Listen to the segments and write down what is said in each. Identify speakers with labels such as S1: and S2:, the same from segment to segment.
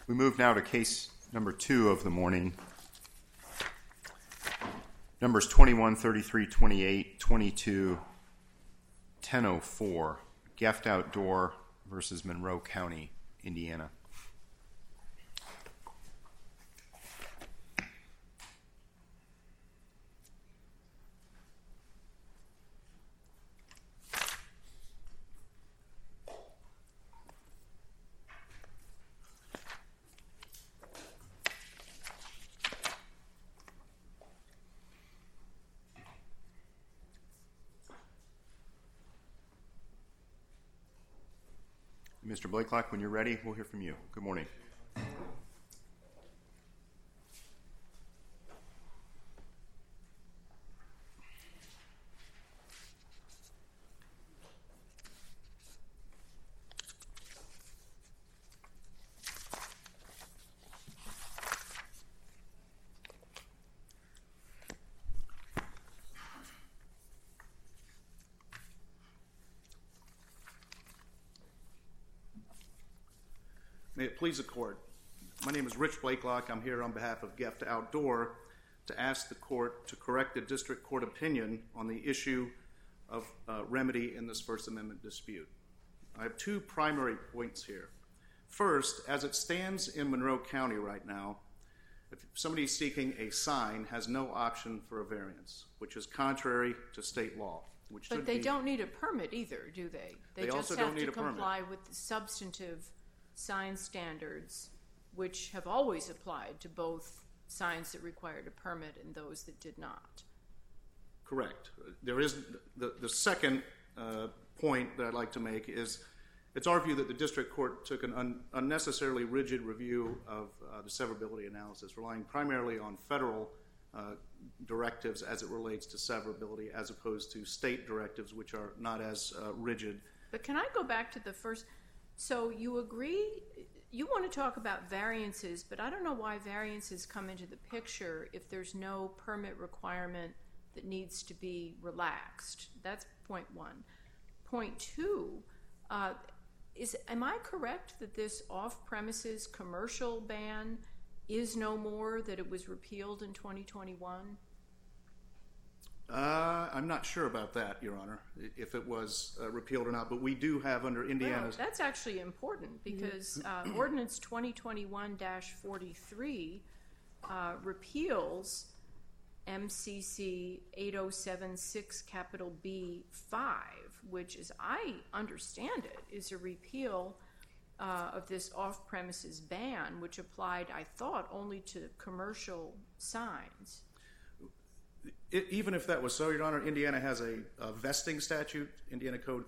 S1: We move now to case number 2 of the morning. Numbers 21, 33, 28, 22, 1004. Geft Outdoor versus Monroe County, Indiana. Mr. Blakelock, when you're ready, we'll hear from you. Good morning.
S2: May it please the court. My name is Rich Blakelock. I'm here on behalf of Geft Outdoor to ask the court to correct the district court opinion on the issue of remedy in this First Amendment dispute. I have 2 primary points here. First, as it stands in Monroe County right now, if somebody seeking a sign has no option for a variance, which is contrary to state law.
S3: But they don't need a permit either, do they? They just have to comply with the substantive sign standards, which have always applied to both signs that required a permit and those that did not.
S2: Correct. There is the second point that I'd like to make is it's our view that the district court took an unnecessarily rigid review of the severability analysis, relying primarily on federal directives as it relates to severability as opposed to state directives, which are not as rigid.
S3: But can I go back to the first? So you agree, you want to talk about variances, but I don't know why variances come into the picture if there's no permit requirement that needs to be relaxed. That's point 1. Point 2, am I correct that this off-premises commercial ban is no more, that it was repealed in 2021?
S2: I'm not sure about that, Your Honor, if it was repealed or not, but we do have under Indiana's...
S3: Well, that's actually important because Ordinance 2021-43 repeals MCC 8076 capital B5, which, as I understand it, is a repeal of this off-premises ban, which applied, I thought, only to commercial signs.
S2: Even if that was so, Your Honor, Indiana has a vesting statute, Indiana Code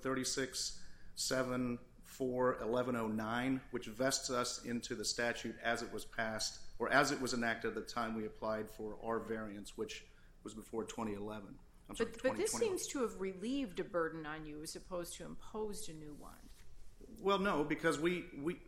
S2: 36741109, which vests us into the statute as it was passed, or as it was enacted at the time we applied for our variance, which was before 2011.
S3: But this seems to have relieved a burden on you as opposed to imposed a new one.
S2: Well, no, because the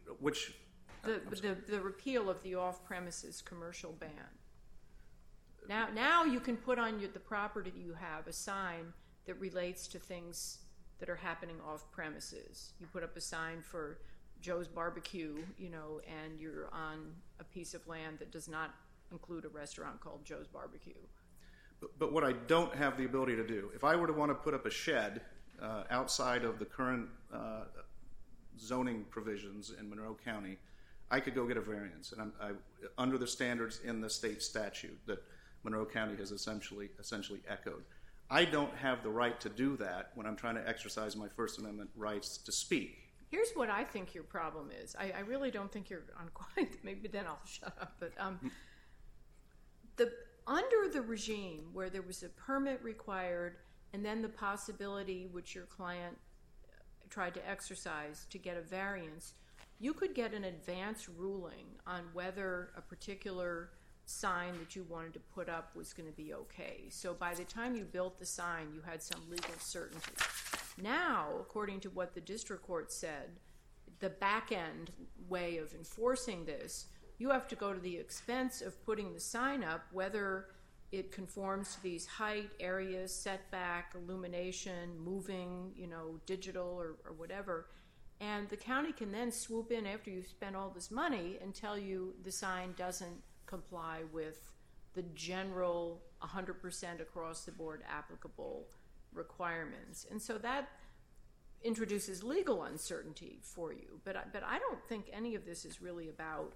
S3: repeal of the off-premises commercial ban. Now you can put on the property you have a sign that relates to things that are happening off premises. You put up a sign for Joe's Barbecue, and you're on a piece of land that does not include a restaurant called Joe's Barbecue.
S2: But what I don't have the ability to do, if I were to want to put up a shed outside of the current zoning provisions in Monroe County, I could go get a variance, and under the standards in the state statute that Monroe County has essentially echoed. I don't have the right to do that when I'm trying to exercise my First Amendment rights to speak.
S3: Here's what I think your problem is. I really don't think you're on quite, maybe then I'll shut up, but under the regime where there was a permit required and then the possibility, which your client tried to exercise to get a variance, you could get an advance ruling on whether a particular sign that you wanted to put up was going to be okay. So by the time you built the sign, you had some legal certainty. Now, according to what the district court said, the back-end way of enforcing this, you have to go to the expense of putting the sign up, whether it conforms to these height, areas, setback, illumination, moving, digital or whatever. And the county can then swoop in after you've spent all this money and tell you the sign doesn't comply with the general 100% across the board applicable requirements. And so that introduces legal uncertainty for you. But I don't think any of this is really about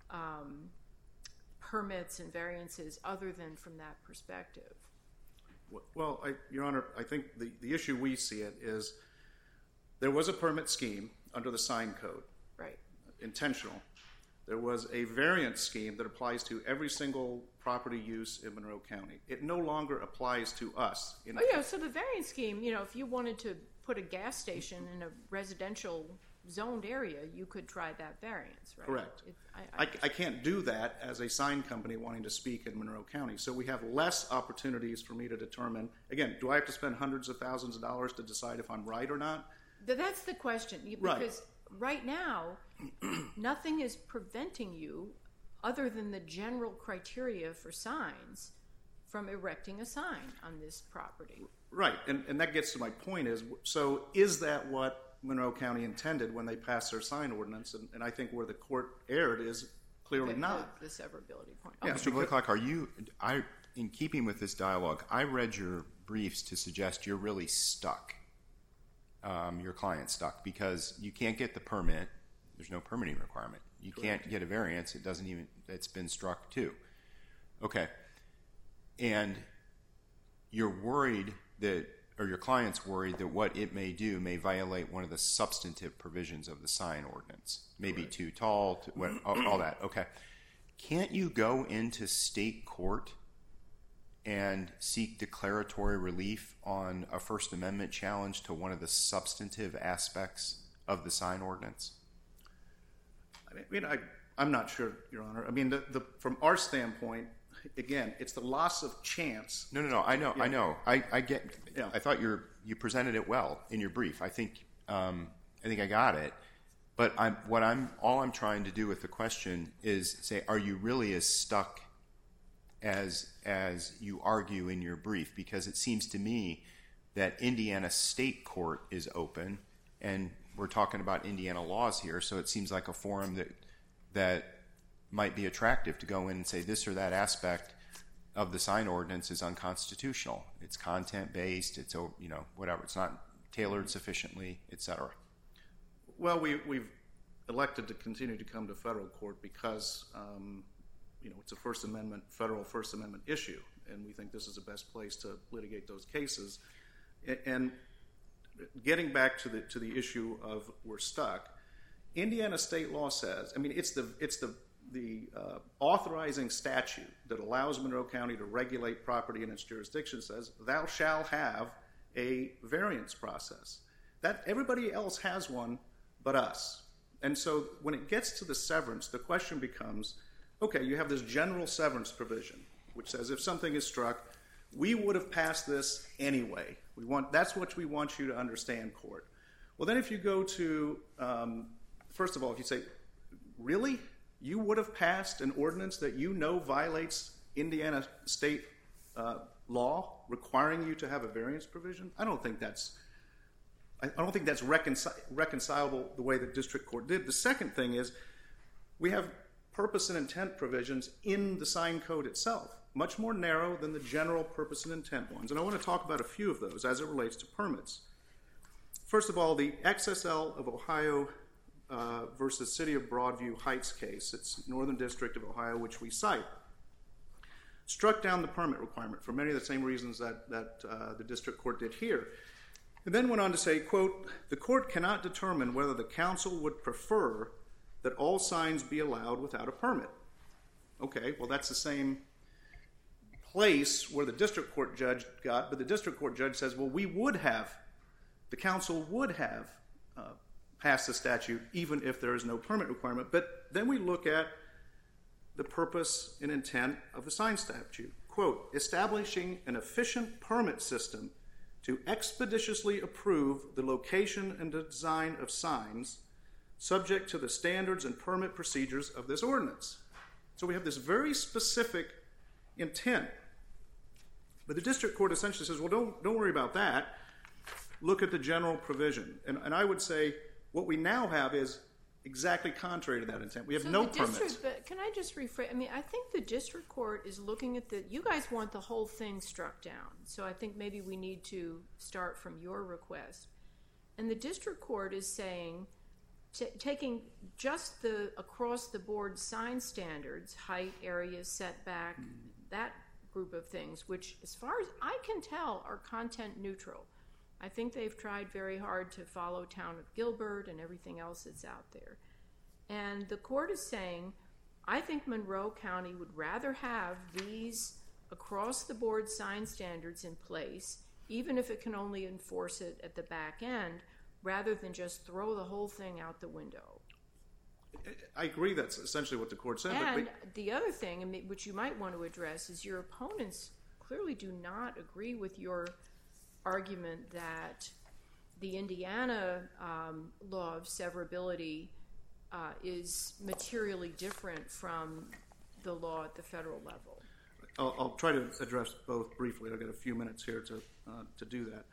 S3: permits and variances other than from that perspective.
S2: Well, Your Honor, I think the issue we see it is there was a permit scheme under the sign code.
S3: Right.
S2: Intentional. There was a variance scheme that applies to every single property use in Monroe County. It no longer applies to us.
S3: So the variance scheme, if you wanted to put a gas station in a residential zoned area, you could try that variance, right?
S2: Correct. I can't do that as a sign company wanting to speak in Monroe County. So we have less opportunities for me to determine, again, do I have to spend hundreds of thousands of dollars to decide if I'm right or not?
S3: That's the question. Because right now, nothing is preventing you, other than the general criteria for signs, from erecting a sign on this property.
S2: Right, and that gets to my point is that what Monroe County intended when they passed their sign ordinance? And I think where the court erred is clearly not.
S3: The severability point.
S1: Yeah, Mr. Blakelock, in keeping with this dialogue, I read your briefs to suggest you're really stuck. Your client's stuck because you can't get the permit. There's no permitting requirement. You can't get a variance. It's been struck too. Okay. And you're worried your client's worried that what it may do may violate one of the substantive provisions of the sign ordinance. Maybe too tall, all that. Okay. Can't you go into state court and seek declaratory relief on a First Amendment challenge to one of the substantive aspects of the sign ordinance?
S2: I'm not sure, Your Honor. From our standpoint, again, it's the loss of chance.
S1: No. I know. Yeah. I know. I get. Yeah. I thought you presented it well in your brief. I think I got it. But all I'm trying to do with the question is say, are you really as stuck as you argue in your brief? Because it seems to me that Indiana State Court is open, and we're talking about Indiana laws here, so it seems like a forum that might be attractive to go in and say this or that aspect of the sign ordinance is unconstitutional. It's content-based. It's whatever. It's not tailored sufficiently, etc.
S2: Well, we've elected to continue to come to federal court because it's a federal First Amendment issue, and we think this is the best place to litigate those cases. And getting back to the issue of we're stuck, Indiana state law says, it's the authorizing statute that allows Monroe County to regulate property in its jurisdiction says, thou shall have a variance process. That everybody else has one but us. And so when it gets to the severance, the question becomes, okay, you have this general severance provision, which says if something is struck, we would have passed this anyway. That's what we want you to understand, court. Well, then if you go to, first of all, if you say, really? You would have passed an ordinance that violates Indiana state law requiring you to have a variance provision? I don't think that's reconcilable the way the district court did. The second thing is we have purpose and intent provisions in the sign code itself, much more narrow than the general purpose and intent ones. And I want to talk about a few of those as it relates to permits. First of all, the XSL of Ohio versus City of Broadview Heights case, it's Northern District of Ohio, which we cite, struck down the permit requirement for many of the same reasons that the district court did here. And then went on to say, quote, the court cannot determine whether the council would prefer that all signs be allowed without a permit. Okay, well, that's the same place where the district court judge got, but the district court judge says, well, the council would have passed the statute even if there is no permit requirement. But then we look at the purpose and intent of the sign statute. Quote, establishing an efficient permit system to expeditiously approve the location and design of signs subject to the standards and permit procedures of this ordinance. So we have this very specific intent. But the district court essentially says, well, don't worry about that. Look at the general provision. And I would say What we now have is exactly contrary to that intent. We have no permits.
S3: But can I just rephrase? I mean, I think the district court is looking at you guys want the whole thing struck down. So I think maybe we need to start from your request. And the district court is saying, taking just the across-the-board sign standards, height, area, setback, that group of things, which as far as I can tell are content neutral. I think they've tried very hard to follow Town of Gilbert and everything else that's out there. And the court is saying, I think Monroe County would rather have these across-the-board sign standards in place, even if it can only enforce it at the back end, rather than just throw the whole thing out the window.
S2: I agree that's essentially what the court said.
S3: And the other thing, which you might want to address, is your opponents clearly do not agree with your argument that the Indiana law of severability is materially different from the law at the federal level.
S2: I'll try to address both briefly. I've got a few minutes here to do that.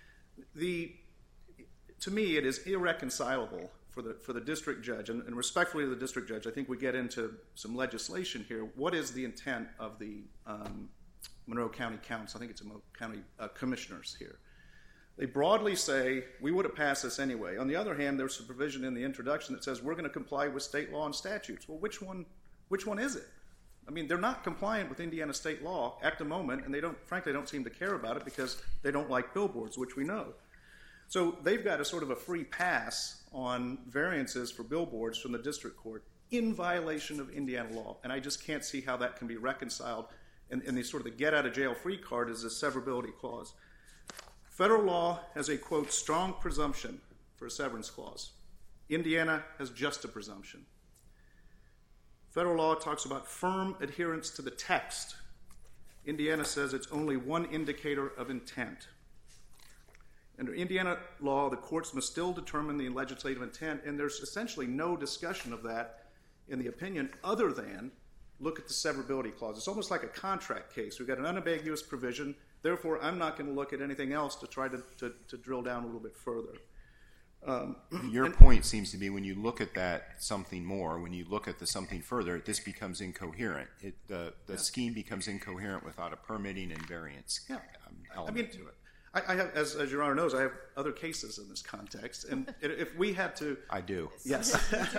S2: To me, it is irreconcilable for the district judge, and respectfully to the district judge, I think we get into some legislation here. What is the intent of the Monroe County Council? I think it's Monroe County commissioners here. They broadly say, we would have passed this anyway. On the other hand, there's a provision in the introduction that says we're going to comply with state law and statutes. Well, which one is it? I mean, they're not compliant with Indiana state law at the moment, and they don't seem to care about it because they don't like billboards, which we know. So they've got a sort of a free pass on variances for billboards from the district court in violation of Indiana law, and I just can't see how that can be reconciled. And the sort of the get-out-of-jail-free card is a severability clause. Federal law has a, quote, strong presumption for a severance clause. Indiana has just a presumption. Federal law talks about firm adherence to the text. Indiana says it's only one indicator of intent. Under Indiana law, the courts must still determine the legislative intent, and there's essentially no discussion of that in the opinion other than look at the severability clause. It's almost like a contract case. We've got an unambiguous provision. Therefore, I'm not going to look at anything else to try to drill down a little bit further.
S1: Your point seems to be when you look at that something more, when you look at the something further, this becomes incoherent. The scheme becomes incoherent without a permitting and variance element to it.
S2: I have, as Your Honor knows, I have other cases in this context, and if we had to...
S1: I do.
S2: Yes.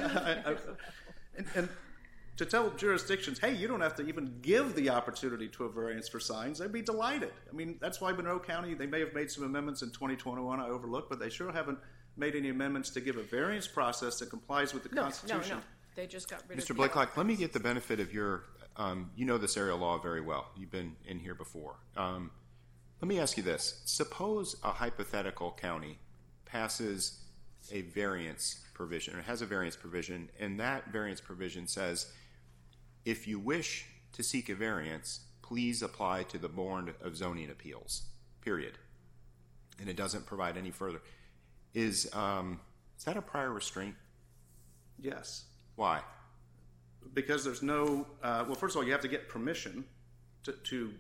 S2: and to tell jurisdictions, hey, you don't have to even give the opportunity to a variance for signs, they'd be delighted. I mean, that's why Monroe County, they may have made some amendments in 2021 I overlooked, but they sure haven't made any amendments to give a variance process that complies with the Constitution.
S3: No. They just got rid of
S1: Mr. Blakelock, let me get the benefit of your... you know this area of law very well. You've been in here before. Let me ask you this. Suppose a hypothetical county passes a variance provision, or has a variance provision, and that variance provision says, if you wish to seek a variance, please apply to the Board of Zoning Appeals, period. And it doesn't provide any further. Is that a prior restraint?
S2: Yes.
S1: Why?
S2: Because there's no... well, first of all, you have to get permission to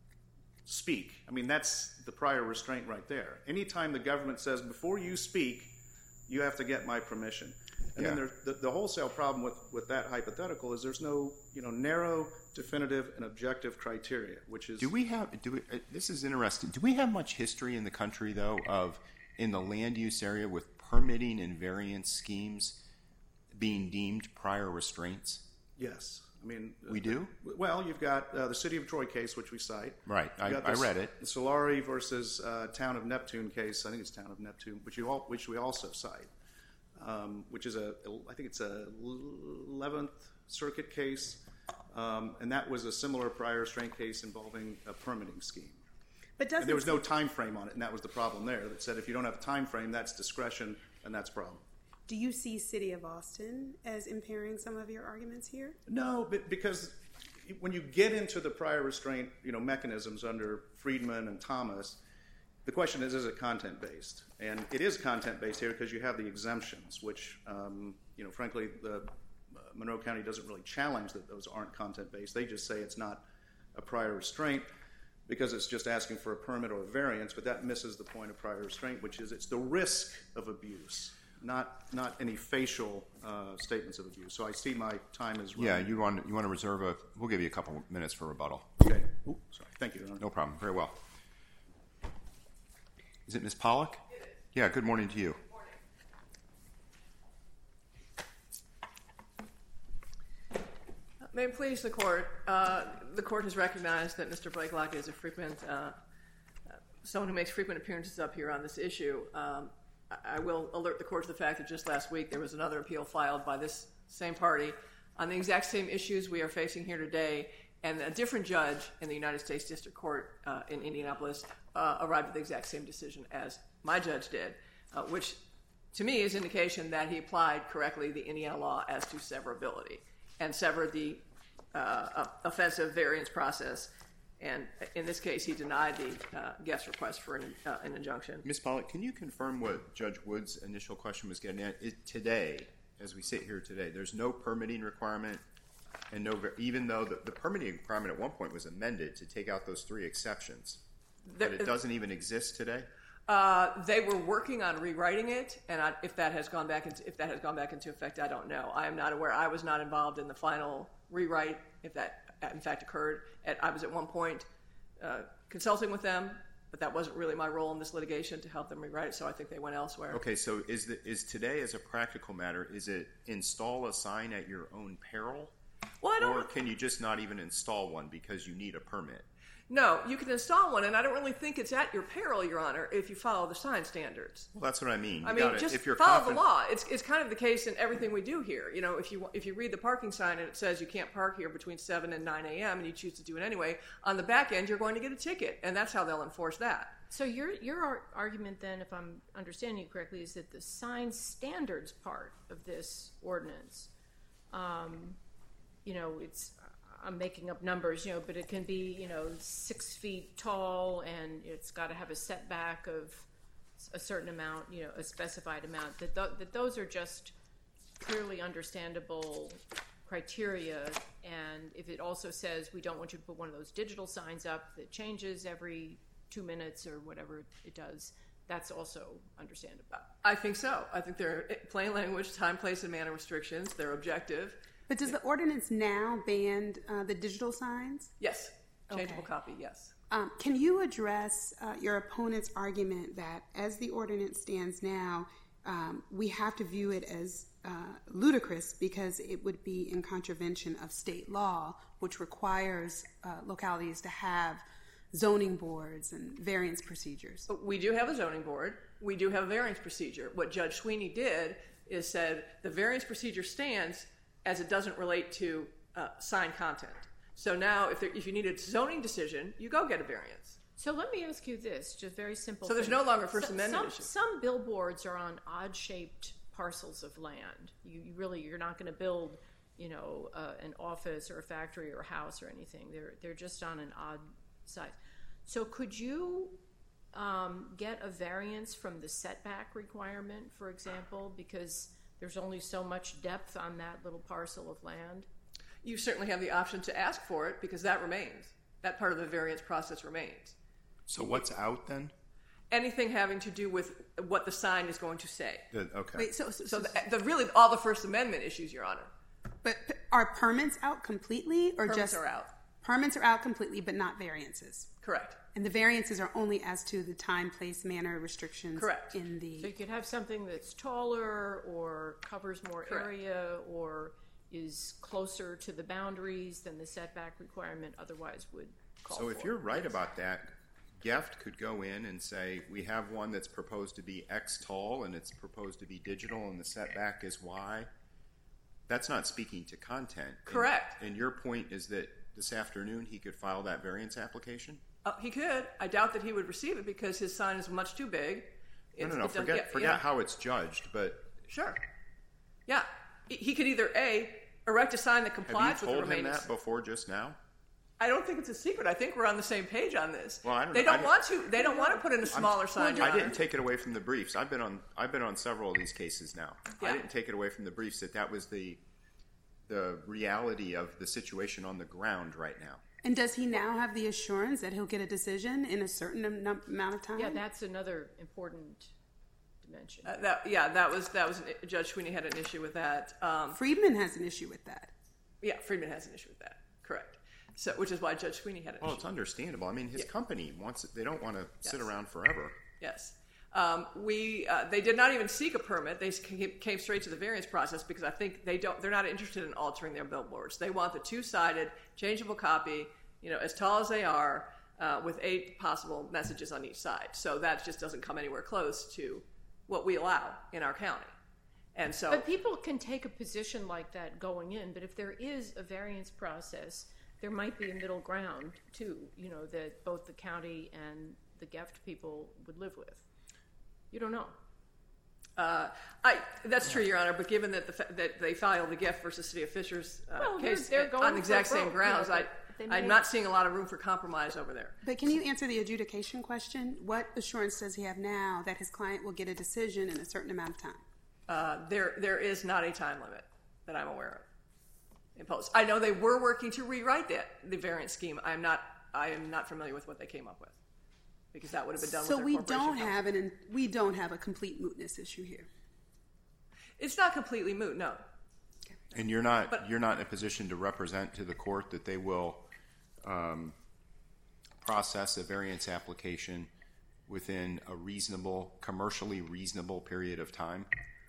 S2: speak. I mean, that's the prior restraint right there. Anytime the government says, before you speak, you have to get my permission. And then the wholesale problem with that hypothetical is there's no narrow, definitive, and objective criteria, which is... this is interesting. Do we have much history in the country, though, in the land use area with permitting and variance schemes being deemed prior restraints? Yes. I mean...
S1: We do?
S2: Well, you've got the City of Troy case, which we cite.
S1: Right. I read it.
S2: The Solari versus Town of Neptune case, I think it's Town of Neptune, which we also cite, which is I think it's a 11th Circuit case, and that was a similar prior restraint case involving a permitting scheme.
S4: But
S2: and there was no time frame on it, and that was the problem there. That said, if you don't have a time frame, that's discretion, and that's a problem.
S4: Do you see City of Austin as impairing some of your arguments here?
S2: No, because when you get into the prior restraint, mechanisms under Friedman and Thomas, the question is it content-based? And it is content-based here because you have the exemptions, which, frankly, the Monroe County doesn't really challenge that those aren't content-based. They just say it's not a prior restraint because it's just asking for a permit or a variance, but that misses the point of prior restraint, which is it's the risk of abuse. not any facial statements of abuse. So I see my time is running.
S1: Yeah, you want to reserve we'll give you a couple minutes for rebuttal.
S2: Okay. Ooh, sorry. Thank you, Your Honor.
S1: No problem. Very well. Is it Ms. Pollack? Yeah, good morning to you.
S5: May it please the court. The court has recognized that Mr. Blakelock is a frequent, someone who makes frequent appearances up here on this issue. I will alert the court to the fact that just last week there was another appeal filed by this same party on the exact same issues we are facing here today, and a different judge in the United States District Court in Indianapolis arrived at the exact same decision as my judge did, which to me is indication that he applied correctly the Indiana law as to severability and severed the offensive variance process. And in this case, he denied the guest's request for an injunction.
S1: Ms. Pollack, can you confirm what Judge Wood's initial question was getting at? Today, as we sit here today, there's no permitting requirement, and even though the permitting requirement at one point was amended to take out those 3 exceptions, but it doesn't even exist today?
S5: They were working on rewriting it, and if that has gone back into effect, I don't know. I am not aware. I was not involved in the final rewrite, if that in fact occurred. I was at one point consulting with them, but that wasn't really my role in this litigation to help them rewrite it, so I think they went elsewhere.
S1: Okay, so is today, as a practical matter, is it install a sign at your own peril?
S5: Well,
S1: or can you just not even install one because you need a permit?
S5: No, you can install one, and I don't really think it's at your peril, Your Honor, if you follow the sign standards.
S1: Well, that's what I mean.
S5: Just
S1: if you're
S5: follow the law. It's kind of the case in everything we do here. You know, if you read the parking sign and it says you can't park here between 7 and 9 a.m. and you choose to do it anyway, on the back end you're going to get a ticket, and that's how they'll enforce that.
S3: So your argument then, if I'm understanding you correctly, is that the sign standards part of this ordinance, I'm making up numbers, but it can be, 6 feet tall, and it's got to have a setback of a certain amount, a specified amount, that those are just clearly understandable criteria. And if it also says we don't want you to put one of those digital signs up that changes every 2 minutes or whatever it does, that's also understandable.
S5: I think so. I think they're plain language, time, place, and manner restrictions. They're objective.
S4: But does the ordinance now ban the digital signs?
S5: Yes. Changeable copy, yes.
S4: Can you address your opponent's argument that as the ordinance stands now, we have to view it as ludicrous because it would be in contravention of state law, which requires localities to have zoning boards and variance procedures?
S5: We do have a zoning board. We do have a variance procedure. What Judge Sweeney did is said the variance procedure stands as it doesn't relate to sign content. So now if you need a zoning decision, you go get a variance.
S3: So let me ask you this, just very simple.
S5: So there's no longer First Amendment issue.
S3: Some billboards are on odd-shaped parcels of land. You're not going to build, an office or a factory or a house or anything. They're just on an odd size. So could you get a variance from the setback requirement, for example, because there's only so much depth on that little parcel of land?
S5: You certainly have the option to ask for it because that remains. That part of the variance process remains.
S1: So what's out then?
S5: Anything having to do with what the sign is going to say.
S1: Okay.
S4: Wait, so
S5: really all the First Amendment issues, Your Honor.
S4: But are permits out completely, or
S5: Permits are out.
S4: Permits are out completely, but not variances?
S5: Correct.
S4: And the variances are only as to the time, place, manner restrictions.
S5: Correct.
S3: So you could have something that's taller or covers more area or is closer to the boundaries than the setback requirement otherwise would call for.
S1: So if you're right about that, Geft could go in and say, we have one that's proposed to be X tall and it's proposed to be digital and the setback is Y. That's not speaking to content.
S5: Correct.
S1: And your point is that this afternoon he could file that variance application?
S5: He could. I doubt that he would receive it because his sign is much too big.
S1: No. Forget how it's judged, but...
S5: Sure. Yeah. He could either, A, erect a sign that complies with the remaining...
S1: Have you told him that before just now?
S5: I don't think it's a secret. I think we're on the same page on this.
S1: Well, I don't
S5: They
S1: know.
S5: They don't want to put in a smaller sign.
S1: I didn't take it away from the briefs. I've been on several of these cases now.
S5: Yeah.
S1: I didn't take it away from the briefs that was the reality of the situation on the ground right now.
S4: And does he now have the assurance that he'll get a decision in a certain amount of time?
S3: Yeah, that's another important dimension.
S5: Judge Sweeney had an issue with that.
S4: Friedman has an issue with that.
S5: Yeah, Friedman has an issue with that. Correct. So, which is why Judge Sweeney had an issue.
S1: Well, it's understandable. I mean, his company wants it. They don't want to sit around forever.
S5: Yes. They did not even seek a permit. They came straight to the variance process because I think they're not interested in altering their billboards. They want the two-sided, changeable copy, as tall as they are, with 8 possible messages on each side. So that just doesn't come anywhere close to what we allow in our county. And so,
S3: but people can take a position like that going in. But if there is a variance process, there might be a middle ground too. That both the county and the GEFT people would live with. You don't know.
S5: That's true, Your Honor. But given that they filed the GEFT versus City of Fishers case
S3: they're going
S5: on the exact same grounds, I'm not seeing a lot of room for compromise over there.
S4: But can you answer the adjudication question? What assurance does he have now that his client will get a decision in a certain amount of time?
S5: There is not a time limit that I'm aware of imposed. I know they were working to rewrite the variance scheme. I am not familiar with what they came up with, because that would have been done with their corporation counsel.
S4: We don't have a complete mootness issue here.
S5: It's not completely moot, no.
S4: Okay.
S1: And you're not in a position to represent to the court that they will process a variance application within a commercially reasonable period of time?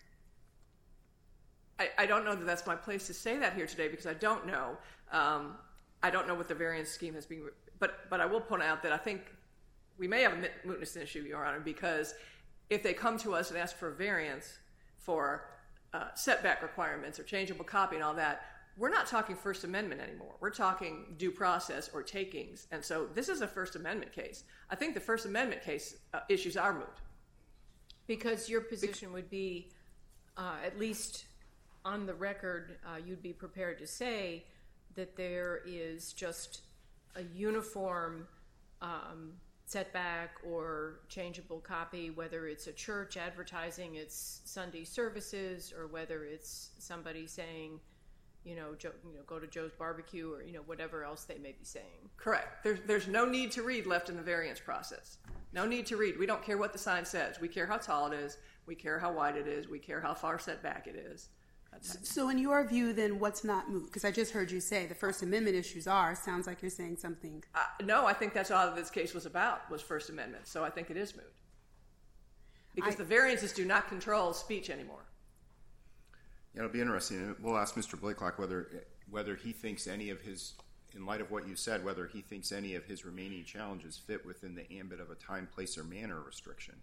S5: I don't know that that's my place to say that here today, because I don't know. I don't know what the variance scheme has been. But I will point out that I think we may have a mootness issue, Your Honor, because if they come to us and ask for a variance for setback requirements or changeable copy and all that, we're not talking First Amendment anymore. We're talking due process or takings. And so this is a First Amendment case. I think the First Amendment case issues are moot.
S3: Because your position would be, at least on the record, you'd be prepared to say that there is just a uniform setback or changeable copy, whether it's a church advertising its Sunday services or whether it's somebody saying, go to Joe's Barbecue or, whatever else they may be saying.
S5: Correct. There's no need to read left in the variance process. No need to read. We don't care what the sign says. We care how tall it is. We care how wide it is. We care how far set back it is.
S4: So in your view, then, what's not moot? Because I just heard you say the First Amendment issues sounds like you're saying something.
S5: No, I think that's all this case was about, was First Amendment. So I think it is moot. Because the variances do not control speech anymore.
S1: Yeah, it'll be interesting. We'll ask Mr. Blakelock whether he thinks any of his, in light of what you said, whether he thinks any of his remaining challenges fit within the ambit of a time, place, or manner restriction.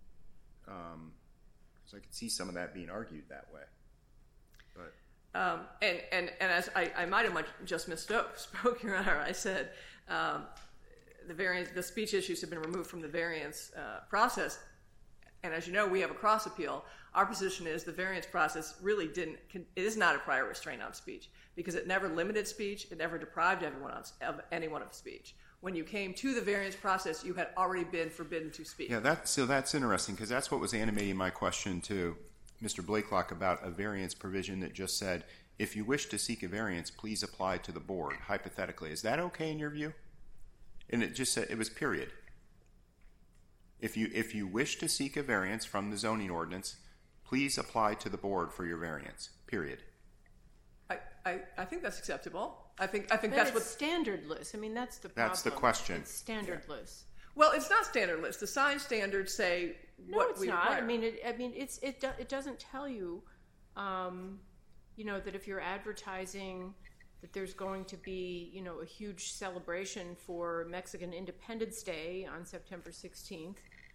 S1: So I could see some of that being argued that way. But
S5: and as I might have just misspoke, Your Honor, I said the speech issues have been removed from the variance process. And as you know, we have a cross appeal. Our position is the variance process really it is not a prior restraint on speech, because it never limited speech. It never deprived anyone of speech. When you came to the variance process, you had already been forbidden to speak.
S1: Yeah, that's interesting, because that's what was animating my question to Mr. Blakelock about a variance provision that just said, if you wish to seek a variance, please apply to the board, hypothetically. Is that okay in your view? And it just said, it was period. If you wish to seek a variance from the zoning ordinance, please apply to the board for your variance, period.
S5: I think that's acceptable. I think
S3: but
S5: that's
S3: it's standardless. I mean, that's the problem.
S1: That's the question.
S3: It's standardless.
S5: Well, it's not standardless. The sign standards say what we require.
S3: No, it's not. It doesn't tell you, that if you're advertising that there's going to be, a huge celebration for Mexican Independence Day on September 16th,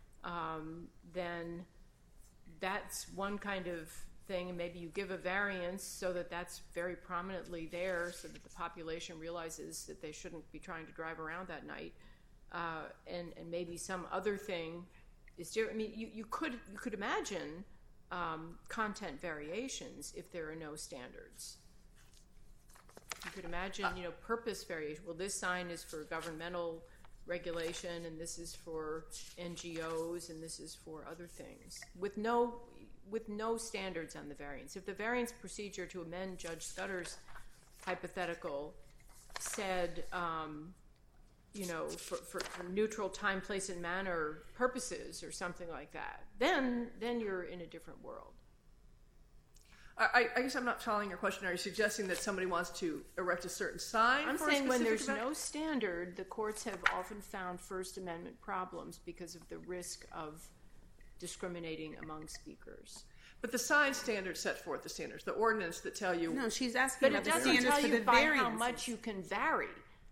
S3: then that's one kind of thing, and maybe you give a variance so that that's very prominently there, so that the population realizes that they shouldn't be trying to drive around that night, and maybe some other thing is different. I mean, you could imagine content variations if there are no standards. You could imagine, purpose variation. Well, this sign is for governmental regulation, and this is for NGOs, and this is for other things, with no standards on the variance. If the variance procedure to amend Judge Scudder's hypothetical said, for neutral time, place, and manner purposes or something like that, then you're in a different world.
S5: I guess I'm not following your question. Are you suggesting that somebody wants to erect a certain sign?
S3: I'm
S5: for
S3: saying
S5: a
S3: when
S5: specific
S3: there's
S5: event?
S3: no standard, the courts have often found First Amendment problems because of the risk of discriminating among speakers.
S5: But the sign standards set forth the standards, the ordinance that tell you.
S4: No, she's asking
S3: But
S4: about
S3: it
S4: the
S3: doesn't
S4: standards
S3: tell
S4: for
S3: you
S4: the
S3: by
S4: variances.
S3: how much you can vary.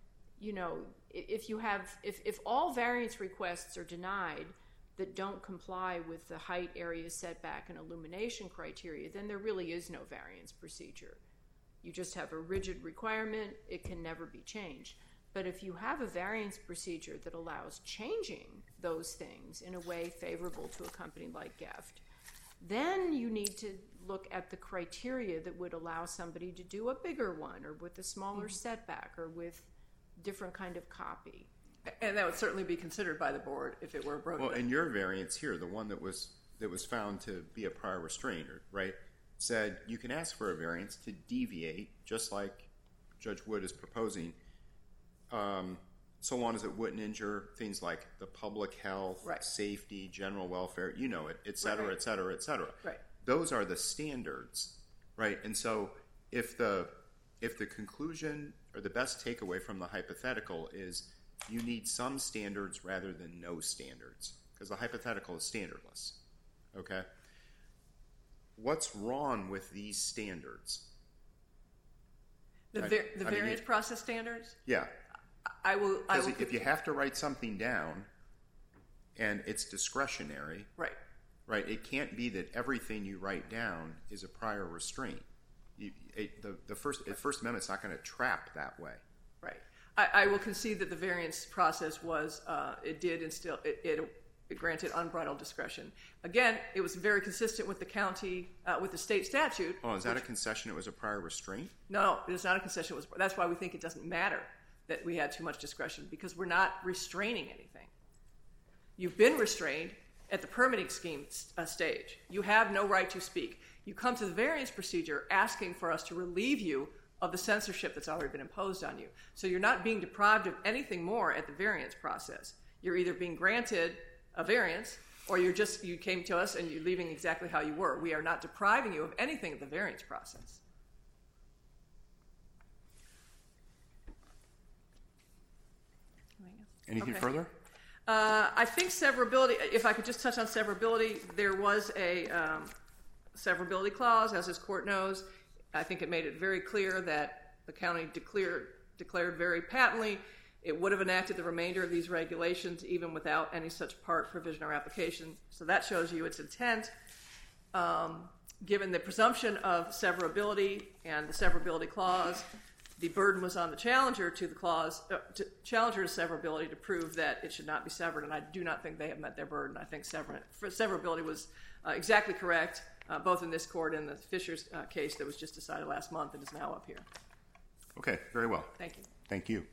S3: If all variance requests are denied that don't comply with the height, area, setback, and illumination criteria, then there really is no variance procedure. You just have a rigid requirement. It can never be changed. But if you have a variance procedure that allows changing those things in a way favorable to a company like GEFT, then you need to look at the criteria that would allow somebody to do a bigger one or with a smaller setback or with different kind of copy.
S5: And that would certainly be considered by the board if it were broken.
S1: Well, in your variance here, the one that was found to be a prior restrainer, right, said you can ask for a variance to deviate, just like Judge Wood is proposing, so long as it wouldn't injure things like the public health,
S5: right,
S1: safety, general welfare, et cetera,
S5: right,
S1: et cetera, et cetera.
S5: Right.
S1: Those are the standards, right? And so if the conclusion or the best takeaway from the hypothetical is you need some standards rather than no standards, because the hypothetical is standardless, okay? What's wrong with these standards?
S5: The variance process standards?
S1: Yeah.
S5: I will.
S1: If you have to write something down and it's discretionary,
S5: right,
S1: it can't be that everything you write down is a prior restraint. The First Amendment's not going to trap that way.
S5: Right. I will concede that the variance process was, it granted unbridled discretion. Again, it was very consistent with the county, with the state statute.
S1: Oh, is that a concession? It was a prior restraint?
S5: No, it is not a concession. That's why we think it doesn't matter that we had too much discretion, because we're not restraining anything. You've been restrained at the permitting scheme stage. You have no right to speak. You come to the variance procedure asking for us to relieve you of the censorship that's already been imposed on you. So you're not being deprived of anything more at the variance process. You're either being granted a variance or you came to us and you're leaving exactly how you were. We are not depriving you of anything at the variance process.
S1: Anything further?
S5: I think severability, if I could just touch on severability, there was a severability clause, as this court knows. I think it made it very clear that the county declared very patently it would have enacted the remainder of these regulations even without any such part, provision, or application. So that shows you its intent. Given the presumption of severability and the severability clause, the burden was on the challenger to the clause, challenger's severability to prove that it should not be severed, and I do not think they have met their burden. I think severability was exactly correct, both in this court and the Fisher's case that was just decided last month and is now up here.
S1: Okay, very well.
S5: Thank you.
S1: Thank you.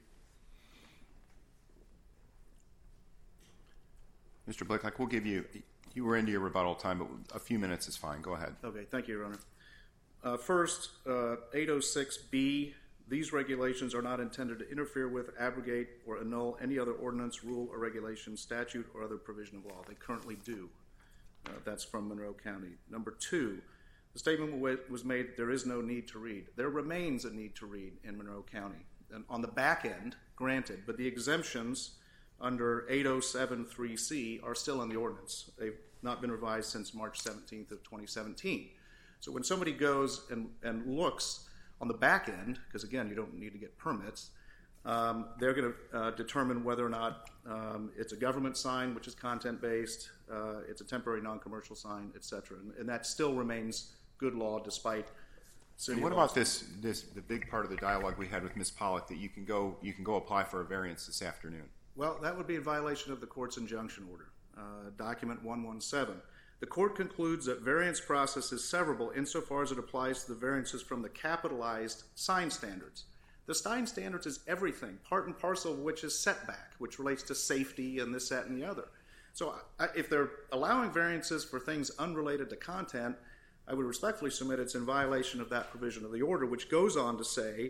S1: Mr. Blake, we'll give you were into your rebuttal time, but a few minutes is fine. Go ahead.
S2: Okay, thank you, Your Honor. First, 806B, these regulations are not intended to interfere with, abrogate, or annul any other ordinance, rule, or regulation, statute, or other provision of law. They currently do. That's from Monroe County. Number two, the statement was made, there is no need to read. There remains a need to read in Monroe County. And on the back end, granted, but the exemptions under 807.3c are still in the ordinance. They've not been revised since March 17th of 2017. So when somebody goes and looks on the back end, because again, you don't need to get permits, they're going to determine whether or not it's a government sign, which is content-based, it's a temporary non-commercial sign, etc. And that still remains good law despite city
S1: And what
S2: laws.
S1: about the big part of the dialogue we had with Ms. Pollack that you can go apply for a variance this afternoon?
S2: Well, that would be in violation of the court's injunction order, document 117. The court concludes that variance process is severable insofar as it applies to the variances from the capitalized sign standards. The sign standards is everything, part and parcel of which is setback, which relates to safety and this, that, and the other. So if they're allowing variances for things unrelated to content, I would respectfully submit it's in violation of that provision of the order, which goes on to say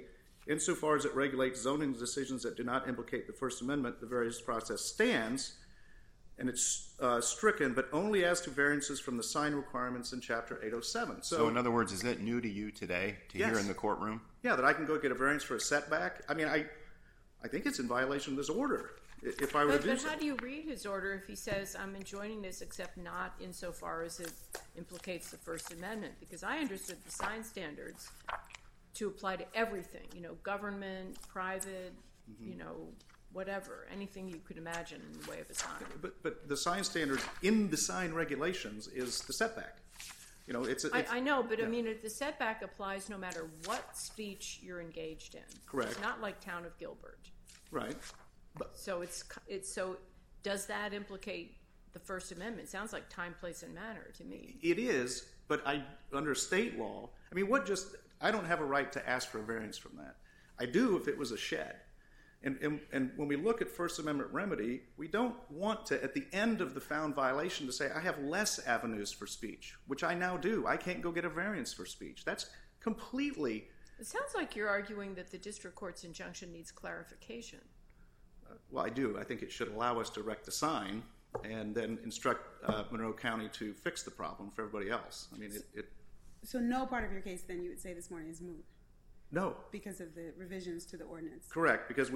S2: Insofar as it regulates zoning decisions that do not implicate the First Amendment, the variance process stands, and it's stricken, but only as to variances from the sign requirements in Chapter 807.
S1: So in other words, is that new to you today to hear in the courtroom?
S2: Yeah, that I can go get a variance for a setback. I mean, I think it's in violation of this order. If I were to do
S3: But
S2: so.
S3: how do you read his order if he says, I'm enjoining this except not insofar as it implicates the First Amendment? Because I understood the sign standards to apply to everything, government, private, whatever, anything you could imagine in the way of a sign.
S2: But the sign standard in the sign regulations is the setback.
S3: I know, but I mean, the setback applies no matter what speech you're engaged in.
S2: Correct.
S3: It's not like Town of Gilbert.
S2: Right.
S3: So so does that implicate the First Amendment? It sounds like time, place, and manner to me.
S2: It is, but under state law, I don't have a right to ask for a variance from that. I do if it was a shed. And when we look at First Amendment remedy, we don't want to, at the end of the found violation, to say, I have less avenues for speech, which I now do. I can't go get a variance for speech. That's completely...
S3: It sounds like you're arguing that the district court's injunction needs clarification.
S2: Well, I do. I think it should allow us to erect the sign and then instruct Monroe County to fix the problem for everybody else. I mean,
S4: So no part of your case, then, you would say this morning is moot?
S2: No.
S4: Because of the revisions to the ordinance?
S2: Correct, because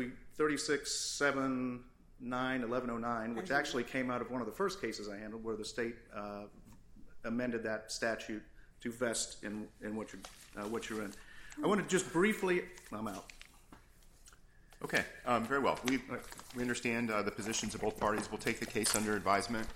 S2: 3679-1109, which actually came out of one of the first cases I handled, where the state amended that statute to vest in what you're in. I want to just briefly... I'm out.
S1: Okay, very well. We understand the positions of both parties. We'll take the case under advisement.